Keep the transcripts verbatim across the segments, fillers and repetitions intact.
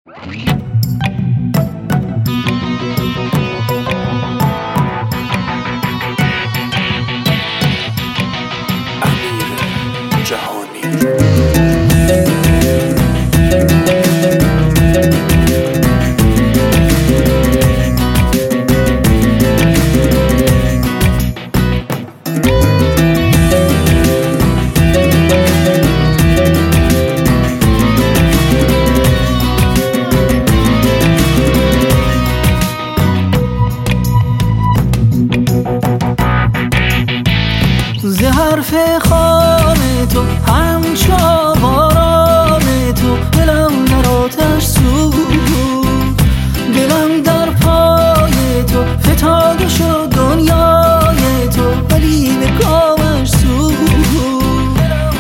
ز حرف خام تو همچو آوارام تو دلم در آتش سوخت، دلم در پای تو فتاده شد دنیای تو ولی به کامش سوخت.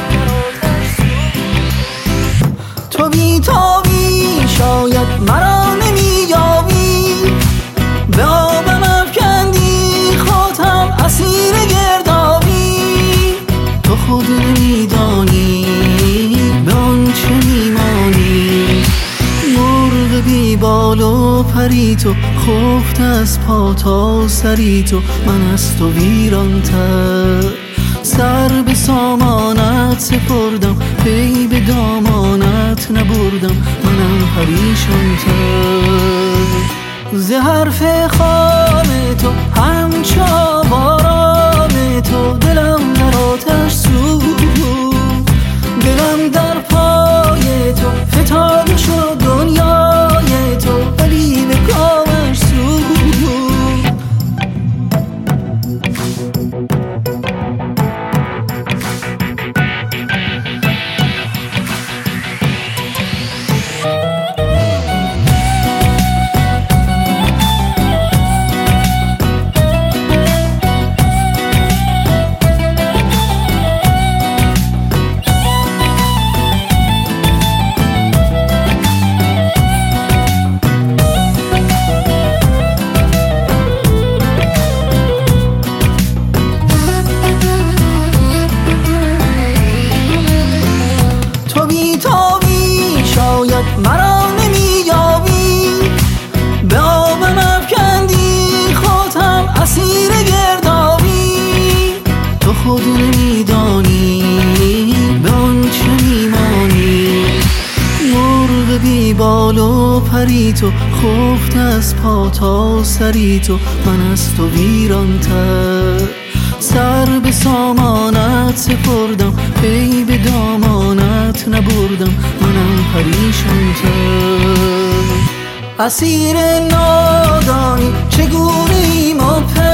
تو بی تابی شاید مرا نمییابی، به آبم افکندی خودم اسیر گردابی. تو خود نمیدانی به آنچه میمانی، مرغ بی بال و پری تو، خفت از پا تا سری تو. من از تو ویران‌تر سر به سامانت سپردم، پی به دامانت نبردم، منم پریشان‌تر. ز حرف خام تو همچو آوارام تو دلم در آتش سوخت، دلم در پای تو فتاده شد دنیای تو ولی به کامش سوخت. مرا نمییابی، به آبم افکندی خودم اسیر گردابی. تو خود نمیدانی به آنچه میمانی، مرغ بی بال و پری تو، خفت از پا تا سری تو. من از تو ویران‌تر سر به سامانت سپردم، پی به دامانت نبردم، منم پریشان‌تر. اسیر نادانی چگونه ایم و